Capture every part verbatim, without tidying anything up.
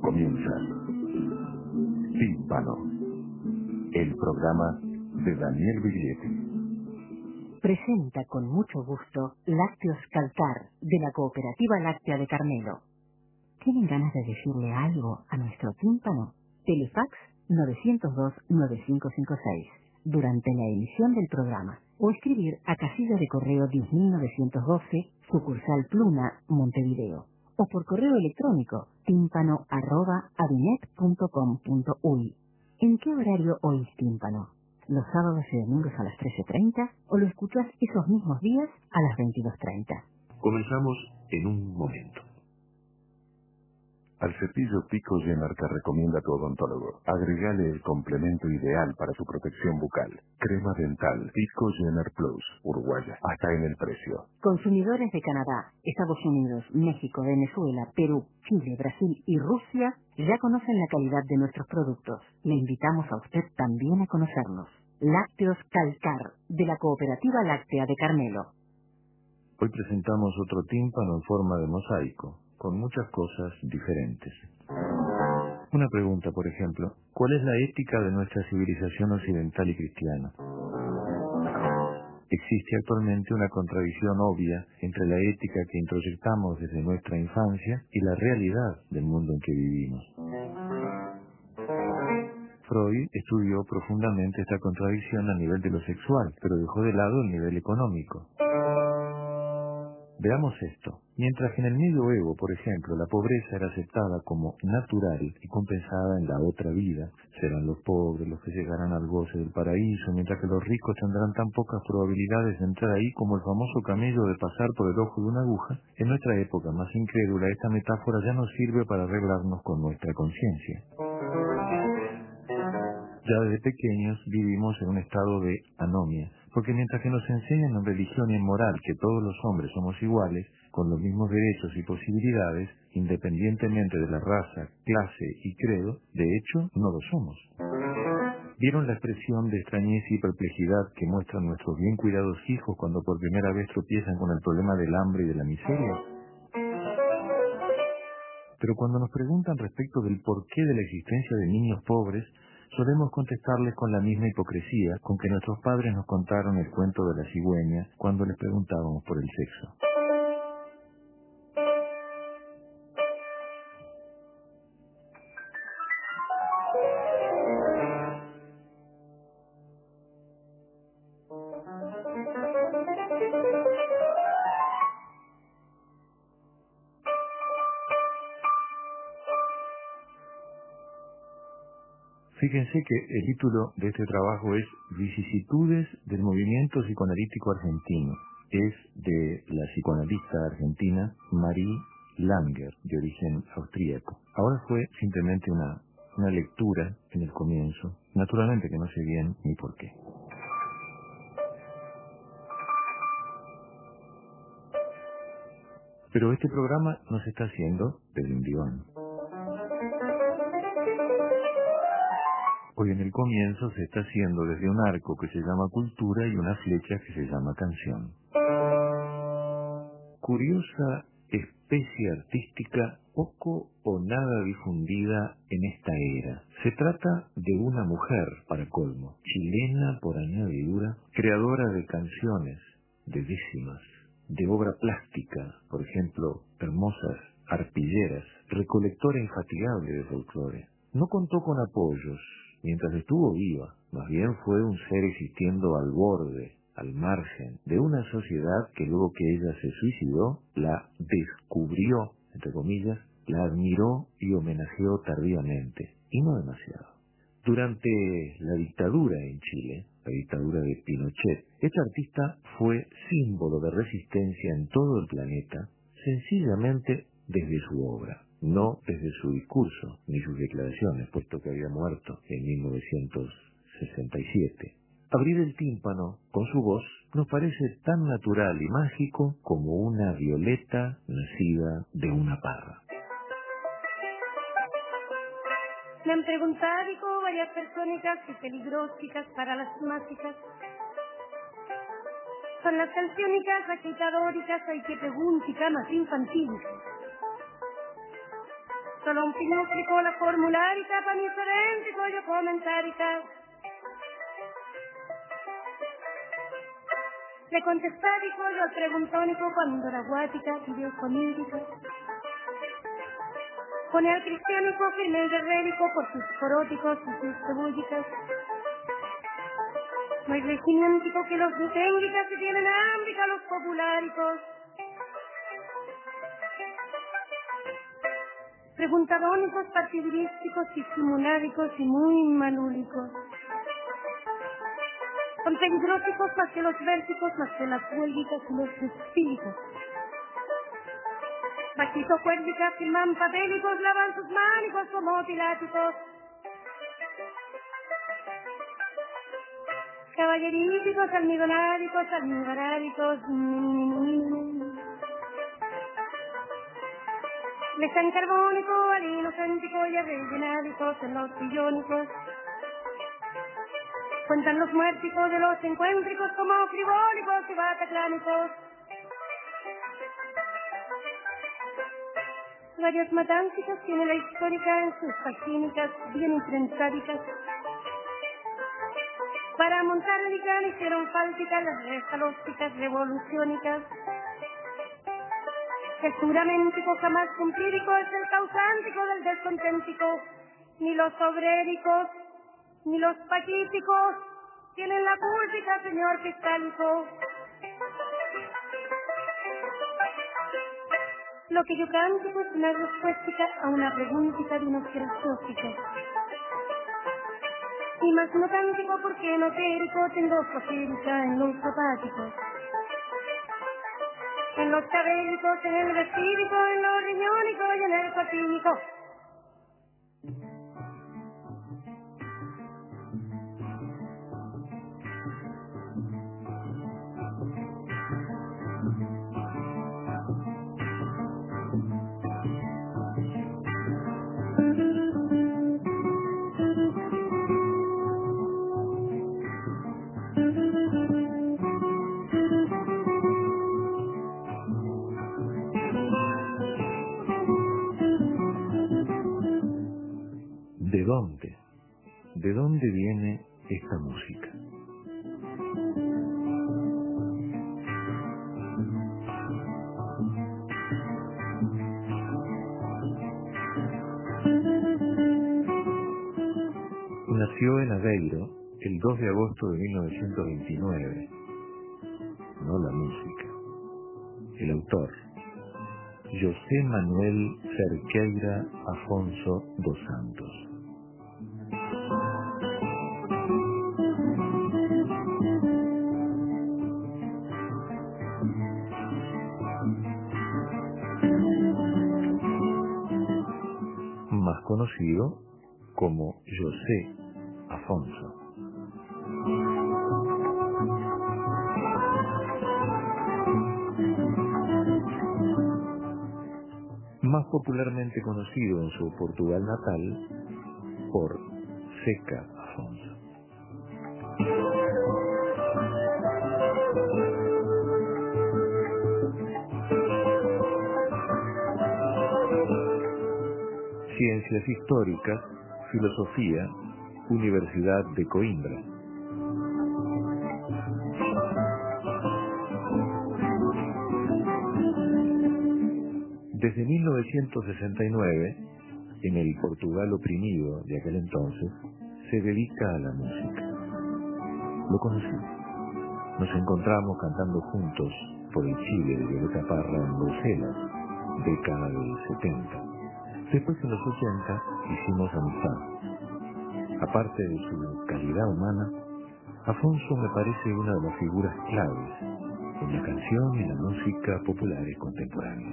comienza Tímpano, el programa de Daniel Biglietti. Presenta con mucho gusto Lácteos Calcar, de la Cooperativa Láctea de Carmelo. ¿Tienen ganas de decirle algo a nuestro tímpano? Telefax nueve cero dos nueve cinco cinco seis, durante la emisión del programa, o escribir a casilla de correo diez mil novecientos doce, sucursal Pluna, Montevideo, o por correo electrónico tímpano arroba avinet punto com punto uy. ¿En qué horario oís tímpano? ¿Los sábados y domingos a las trece treinta o lo escuchás esos mismos días a las veintidós treinta? Comenzamos en un momento. Al cepillo Pico Jenner que recomienda tu odontólogo, agregale el complemento ideal para su protección bucal. Crema dental Pico Jenner Plus, uruguaya, hasta en el precio. Consumidores de Canadá, Estados Unidos, México, Venezuela, Perú, Chile, Brasil y Rusia ya conocen la calidad de nuestros productos. Le invitamos a usted también a conocerlos. Lácteos Calcar, de la Cooperativa Láctea de Carmelo. Hoy presentamos otro tímpano en forma de mosaico, con muchas cosas diferentes. Una pregunta, por ejemplo, ¿cuál es la ética de nuestra civilización occidental y cristiana? Existe actualmente una contradicción obvia entre la ética que introyectamos desde nuestra infancia y la realidad del mundo en que vivimos. Freud estudió profundamente esta contradicción a nivel de lo sexual, pero dejó de lado el nivel económico. Veamos esto. Mientras que en el medioevo, por ejemplo, la pobreza era aceptada como natural y compensada en la otra vida, serán los pobres los que llegarán al goce del paraíso, mientras que los ricos tendrán tan pocas probabilidades de entrar ahí como el famoso camello de pasar por el ojo de una aguja, en nuestra época más incrédula esta metáfora ya nos sirve para arreglarnos con nuestra conciencia. Ya desde pequeños vivimos en un estado de anomia, porque mientras que nos enseñan en religión y en moral que todos los hombres somos iguales, con los mismos derechos y posibilidades, independientemente de la raza, clase y credo, de hecho no lo somos. ¿Vieron la expresión de extrañez y perplejidad que muestran nuestros bien cuidados hijos cuando por primera vez tropiezan con el problema del hambre y de la miseria? Pero cuando nos preguntan respecto del porqué de la existencia de niños pobres, solemos contestarles con la misma hipocresía con que nuestros padres nos contaron el cuento de la cigüeña cuando les preguntábamos por el sexo. Fíjense que el título de este trabajo es Vicisitudes del movimiento psicoanalítico argentino. Es de la psicoanalista argentina Marie Langer, de origen austríaco. Ahora fue simplemente una, una lectura en el comienzo. Naturalmente que no sé bien ni por qué. Pero este programa no se está haciendo desde un diván. Hoy en el comienzo se está haciendo desde un arco que se llama cultura y una flecha que se llama canción. Curiosa especie artística poco o nada difundida en esta era. Se trata de una mujer, para colmo, chilena por añadidura, creadora de canciones, de décimas, de obra plástica, por ejemplo, hermosas arpilleras, recolectora infatigable de folclore. No contó con apoyos mientras estuvo viva, más bien fue un ser existiendo al borde, al margen, de una sociedad que luego que ella se suicidó, la descubrió, entre comillas, la admiró y homenajeó tardíamente, y no demasiado. Durante la dictadura en Chile, la dictadura de Pinochet, esta artista fue símbolo de resistencia en todo el planeta, sencillamente desde su obra, no desde su discurso ni sus declaraciones, puesto que había muerto en mil novecientos sesenta y siete. Abrir el tímpano con su voz nos parece tan natural y mágico como una violeta nacida de una parra. Me han preguntado digo, varias persónicas y peligrosicas para las temáticas. Son las canciónicas, agitadóricas, hay que preguntar más infantiles. Solo un pinúclico la formularica, pa' mi serentico yo comentarica. Le contestarico yo al preguntónico cuando la guática pidió conídica. Pone al cristiánico firme y guerrérico por sus poróticos y sus cebúllicas. No hay regimientico que los detenga, que tienen ámbica los populáricos. Preguntadónicos, partidurísticos y simuláricos y muy malúlicos. Son peligrosicos más que los vérticos, más que las huélgicas y los espíritus. Paquito cuérgicas, firman papélicos, lavan sus mánicos como piláticos. Caballerísticos, almidonáricos, almibaráricos, les dan carbónico, harino, cántico y arrellenáricos en los sillónicos. Cuentan los muérticos de los encuéntricos como frivólicos y bataclánicos. Varias matáncicas tiene la histórica en sus fascínicas bien imprensádicas. Para montar el licán hicieron fálticas las restalósticas revoluciónicas. El juramentico jamás cumplídico es el causántico del desconténtico. Ni los obréricos, ni los paquíticos tienen la púlpica, señor fiscálico. Lo que yo canto es una respuesta a una preguntita de unos filosóficos. Y más no cántico porque no térico tengo profírica en los zapáticos. En los cabellicos, en el vestídico, en los riñónicos y en el patínico. ¿De dónde? ¿De dónde viene esta música? Nació en Aveiro el dos de agosto de mil novecientos veintinueve. No la música. El autor, José Manuel Cerqueira Afonso dos Santos. Más conocido como José Afonso. Más popularmente conocido en su Portugal natal por Zeca Afonso. Ciencias Históricas, Filosofía, Universidad de Coimbra. Desde mil novecientos sesenta y nueve, en el Portugal oprimido de aquel entonces, se dedica a la música. Lo conocí. Nos encontramos cantando juntos por el Chile de Violeta Parra en Bruselas, década del setenta. Después, en los ochenta, hicimos amistad. Aparte de su calidad humana, Afonso me parece una de las figuras claves en la canción y la música populares contemporáneas.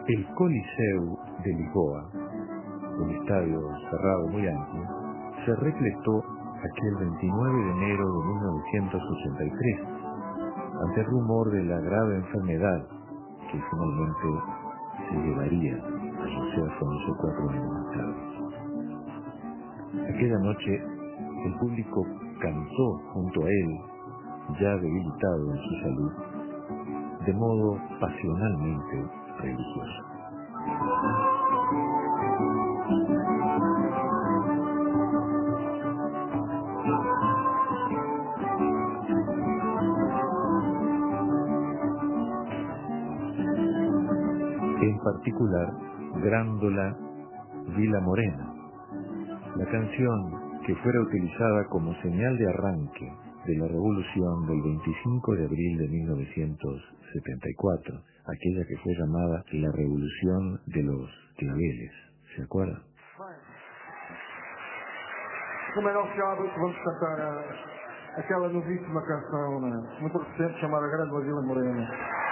El Coliseu de Lisboa, un estadio cerrado muy amplio, se repletó aquel veintinueve de enero de mil novecientos ochenta y tres, ante el rumor de la grave enfermedad que finalmente se llevaría a José Afonso cuatro años más tarde. Aquella noche el público cantó junto a él, ya debilitado en su salud, de modo pasionalmente religioso. En particular, Grándola Vila Morena, la canción que fuera utilizada como señal de arranque de la revolución del veinticinco de abril de mil novecientos setenta y cuatro, aquella que fue llamada la Revolución de los Claveles. ¿Se acuerda? Como é nosso hábito, vamos cantar a, aquela novíssima canção, né, muito recente, chamada Grândola Vila Morena.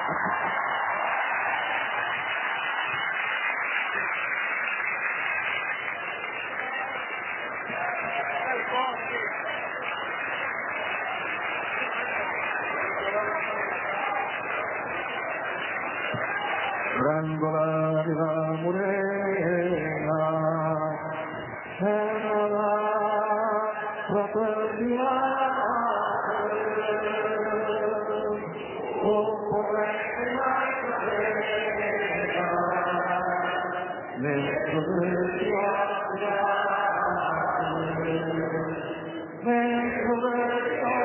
Grândola Vila Morena, era la fraternidade, o corrente mais serena, dentro de tua cidade, dentro de tua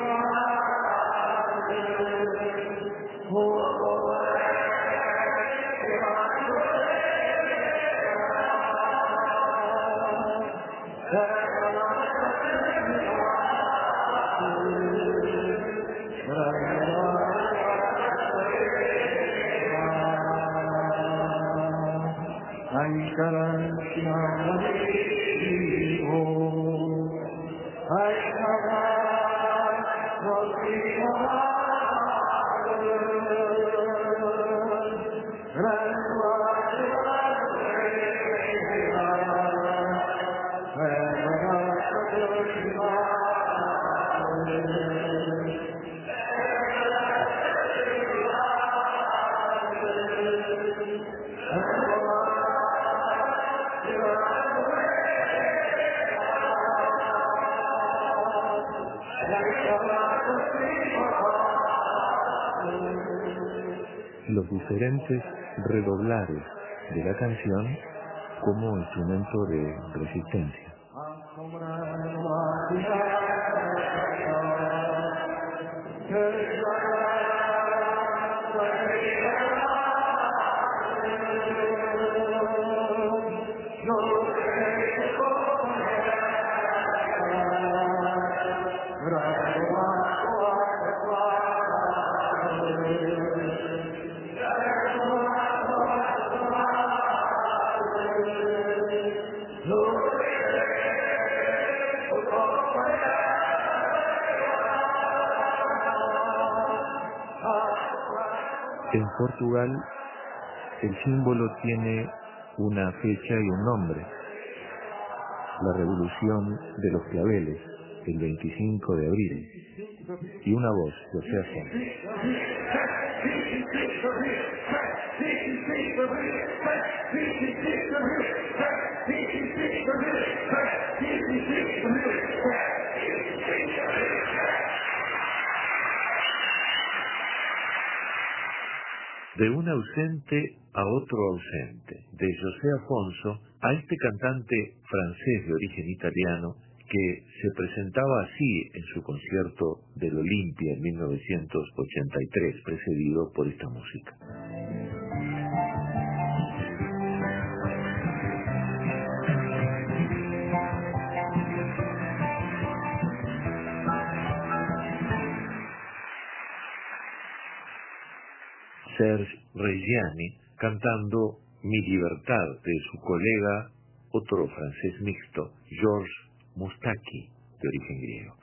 cidade, o Ai carante amigo, ai carante los diferentes redoblares de la canción como instrumento de resistencia. En Portugal, el símbolo tiene una fecha y un nombre. La Revolución de los Claveles, el veinticinco de abril. Y una voz, José Afonso. De un ausente a otro ausente, de José Afonso a este cantante francés de origen italiano que se presentaba así en su concierto del Olimpia en mil novecientos ochenta y tres, precedido por esta música. Serge Reggiani cantando Mi Libertad de su colega, otro francés mixto, Georges Moustaki, de origen griego.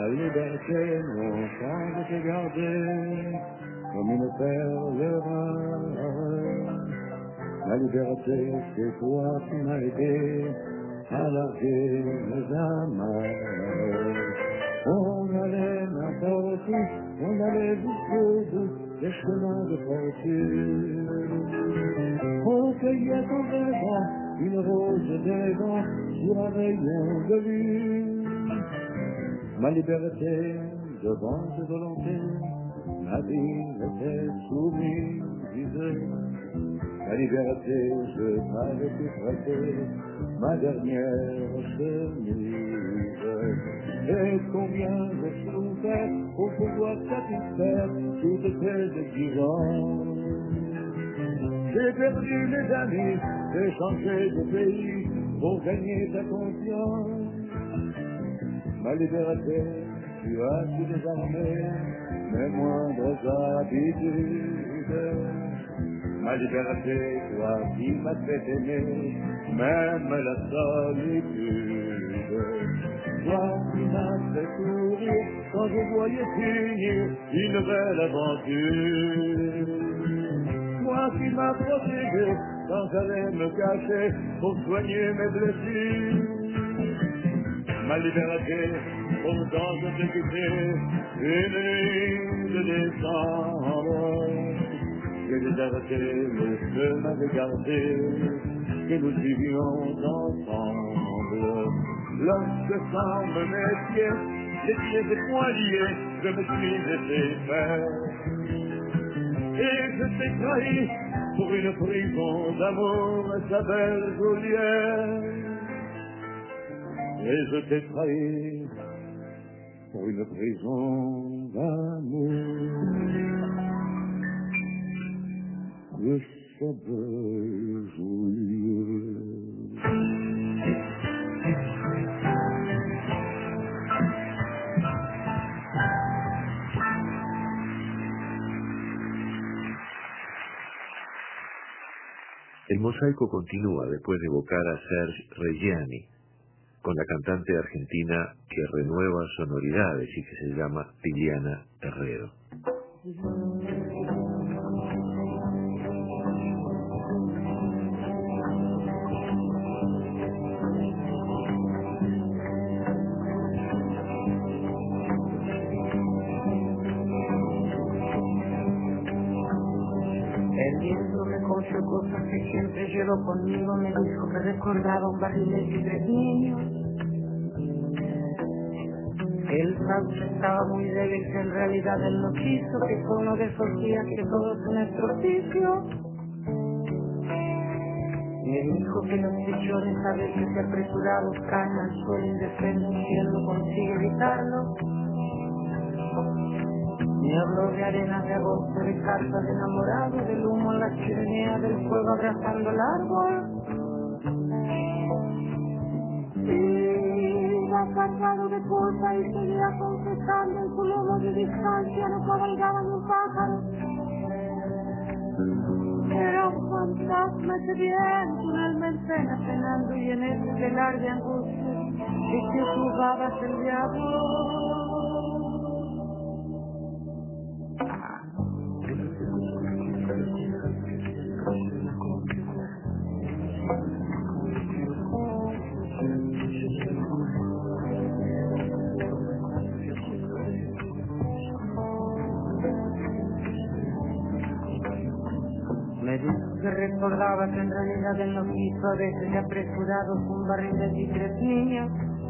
La liberté, mon temps de te garder comme une perle rare. La liberté, c'est toi qui m'as aidé à larguer les amarres. On allait n'importe où, on allait jusqu'au bout des chemins de fortune. On cueillait en rêvant une rose des vents sur un rayon de lune. Ma liberté devant tes volontés, ma vie était soumise. La liberté, je t'avais pu prêter ma dernière chemise. Et combien je souffrais pour pouvoir satisfaire toutes tes exigences. J'ai perdu mes amis, j'ai changé de pays pour gagner ta confiance. Ma liberté, tu as su désarmer mes moindres habitudes. Ma liberté, toi qui m'as fait aimer, même la solitude. Toi qui m'as fait sourire quand je voyais finir une belle aventure. Toi qui m'as protégé quand j'allais me cacher pour soigner mes blessures. Ma liberté, pourtant je t'ai quitté une nuit de décembre. J'ai déserté le chemin de garder que nous suivions ensemble. Lorsque sans me méfier, les pieds et poings liés, je me suis laissé faire. Et je t'ai trahi pour une prison d'amour et sa belle Joliette. Et je t'ai trahi pour une prison d'amour de sa belle Joliette. El mosaico continúa después de evocar a Serge Reggiani, con la cantante argentina que renueva sonoridades y que se llama Liliana Herrero. El viento me contó cosas que siempre llevo conmigo, me dijo que recordaba un barril de tres niños. El sauce estaba muy débil, que en realidad él no quiso, que fue uno de esos días que todo fue nuestro oficio. Me dijo que los pichones a veces de apresurados caen al suelo indefensos y él no consigue evitarlo. Me habló de arenas de agosto, de cartas de enamorado, del humo en la chimenea, del fuego abrazando el árbol. Iba cargado de culpa y seguía confesando en su lomo de distancia, no cabalgaba ni un pájaro. Era un fantasma ese viento en almacén apenando y en ese telar de angustia y que jugabas el diablo. Me dijo que recordaba que en realidad él no quiso, a veces de apresurados un barril de tres niños.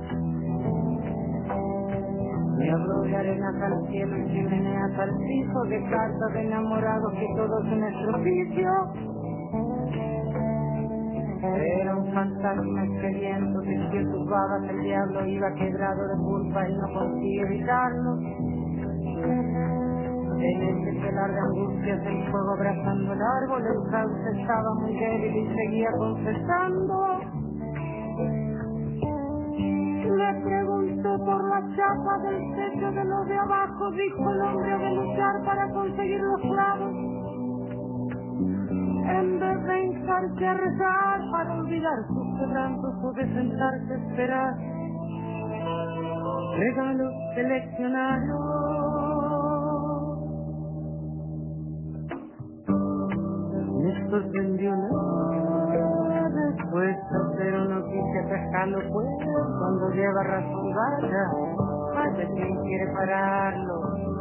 Me habló de arenas al cielo y chimeneas al piso, de cartas de enamorados que todos en nuestro oficio. Era un fantasma expediento que si turbabas el diablo iba quebrado de culpa y no consigue evitarlo. En ese telar de angustias, el fuego abrazando el árbol, el sauce estaba muy débil y seguía confesando. Le preguntó por la chapa del techo de los de abajo, dijo el hombre de luchar para conseguir los clavos. En vez de instarse a rezar para olvidar sus quebrantos o de sentarse a esperar. regalos seleccionados. Me sorprendió la respuesta, pero no quise atajarlo, pues cuando lleva razón vaya, vaya quien quiere pararlo.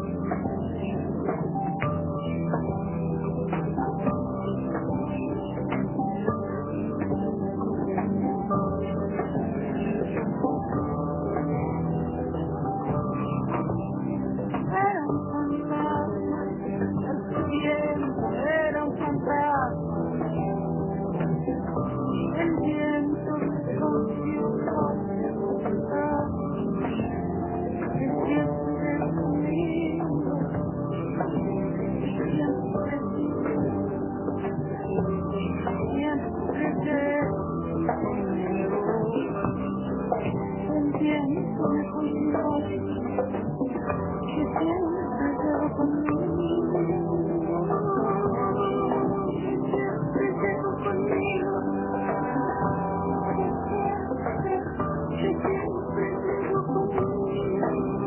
Era un fantasma, el viento era un fantasma. El viento me confió el fantasma, que siempre conmigo, siempre, siempre que conmigo. El viento me confió que siempre llevo conmigo, siempre llevo conmigo, que siempre llevo conmigo,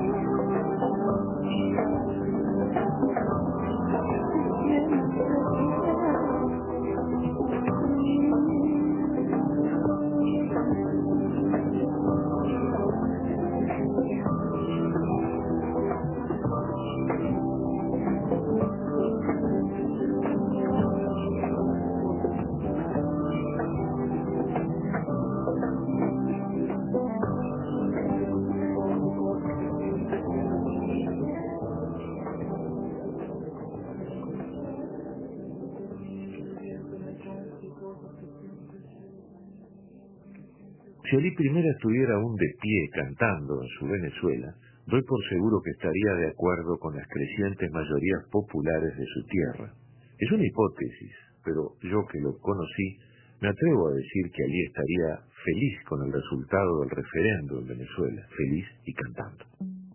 Si Alí primera estuviera aún de pie cantando en su Venezuela, doy por seguro que estaría de acuerdo con las crecientes mayorías populares de su tierra. Es una hipótesis, pero yo que lo conocí, me atrevo a decir que Alí estaría feliz con el resultado del referendo en Venezuela, feliz y cantando.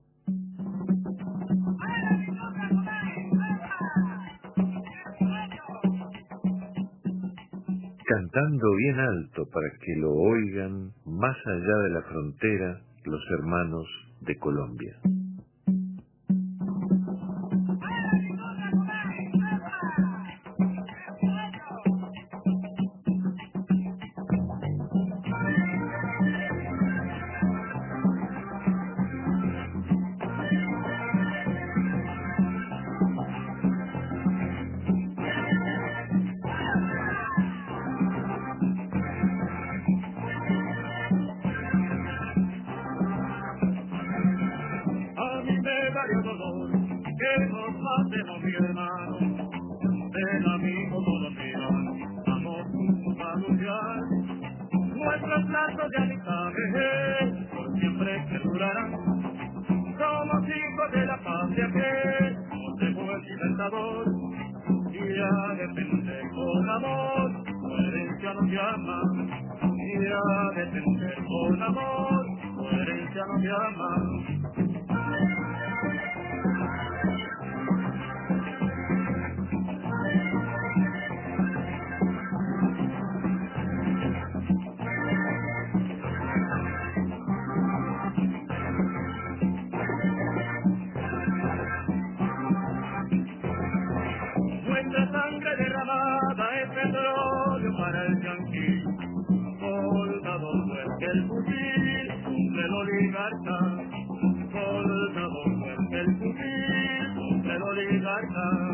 Cantando bien alto para que lo oigan más allá de la frontera los hermanos de Colombia. A mí me daría dolor que nos matemos, mi hermano, del amigo colombiano. Vamos juntos a luchar nuestros lazos de amistad, por siempre que durarán. Somos hijos de la patria que nos dejó el libertador, y a defender con amor su herencia nos llama, y a defender con amor su herencia nos llama. Nuestra sangre derramada es petróleo para el yanquí. Soldado fuerte el fusil, cumple el oligarca. Soldado fuerte el fusil, cumple el oligarca.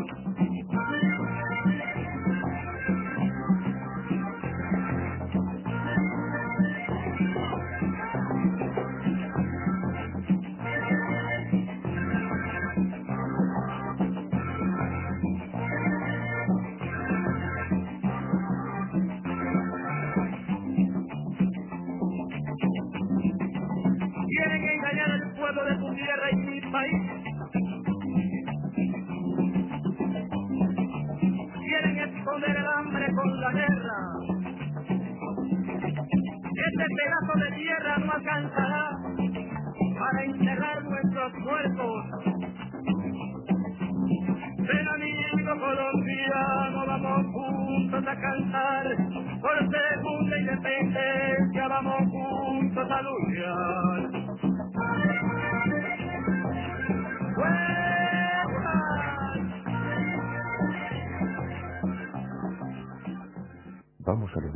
Quieren engañar al pueblo de tu tierra y mi país. Quieren esconder el hambre con la guerra. Este pedazo de tierra no alcanzará para enterrar nuestros muertos. Ven amigo colombiano, vamos juntos a cantar por segunda independencia, vamos juntos a luchar.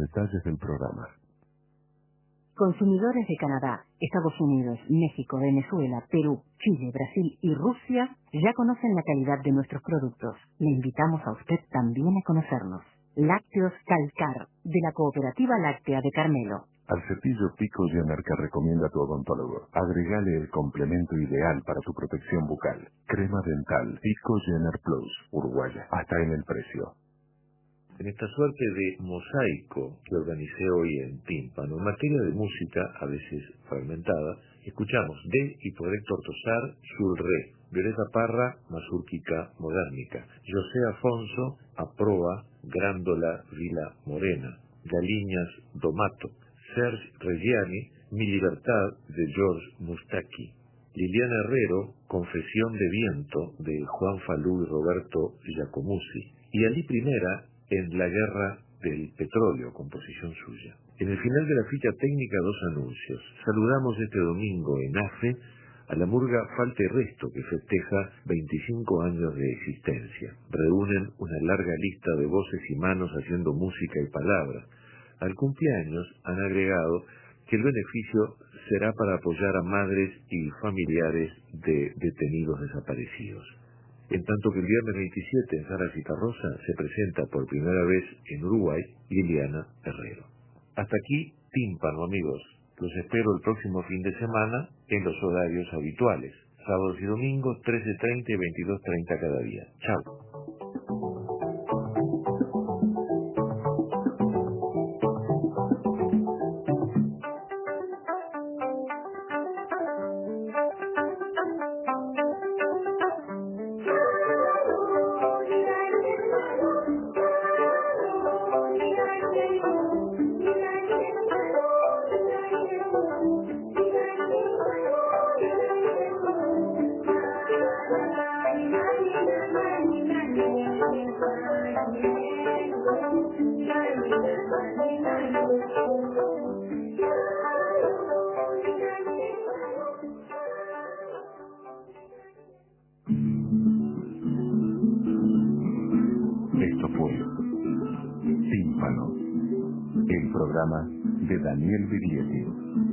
detalles del programa. Consumidores de Canadá, Estados Unidos, México, Venezuela, Perú, Chile, Brasil y Rusia ya conocen la calidad de nuestros productos. Le invitamos a usted también a conocernos. Lácteos Calcar, de la Cooperativa Láctea de Carmelo. Al cepillo Pico Jenner que recomienda tu odontólogo, agregale el complemento ideal para tu protección bucal. Crema dental Pico Jenner Plus, uruguaya, hasta en el precio. En esta suerte de mosaico que organicé hoy en Tímpano, en materia de música, a veces fragmentada, escuchamos de y por Héctor Tosar, Sul Re, Violeta Parra, Mazurquica Modernica, José Afonso, Aproa, Grándola Vila Morena, Galiñas Domato, Serge Reggiani, Mi Libertad, de George Mustaki, Liliana Herrero, Confesión de Viento, de Juan Falú y Roberto Giacomuzzi, y Ali Primera, en La Guerra del Petróleo, composición suya. En el final de la ficha técnica, dos anuncios. Saludamos este domingo en AFE a la murga Falta y Resto, que festeja veinticinco años de existencia. Reúnen una larga lista de voces y manos haciendo música y palabras. Al cumpleaños han agregado que el beneficio será para apoyar a madres y familiares de detenidos desaparecidos. En tanto que el viernes veintisiete en Sala Citarrosa se presenta por primera vez en Uruguay Liliana Herrero. Hasta aquí, Tímpano, amigos. Los espero el próximo fin de semana en los horarios habituales. Sábados y domingos, trece treinta y veintidós treinta cada día. Chao. Esto fue Tímpano, el programa de Daniel Biglietti.